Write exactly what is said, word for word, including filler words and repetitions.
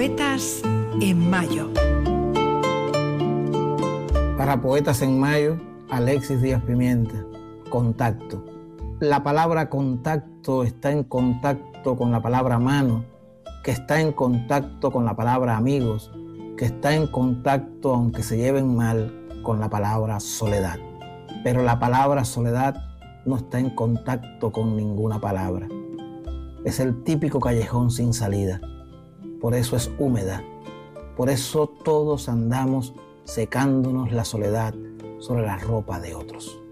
Poetas en Mayo. Para Poetas en Mayo, Alexis Díaz Pimienta. Contacto. La palabra contacto está en contacto con la palabra mano, que está en contacto con la palabra amigos, que está en contacto, aunque se lleven mal, con la palabra soledad. Pero la palabra soledad no está en contacto con ninguna palabra. Es el típico callejón sin salida. Por eso es húmeda. Por eso todos andamos secándonos la soledad sobre la ropa de otros.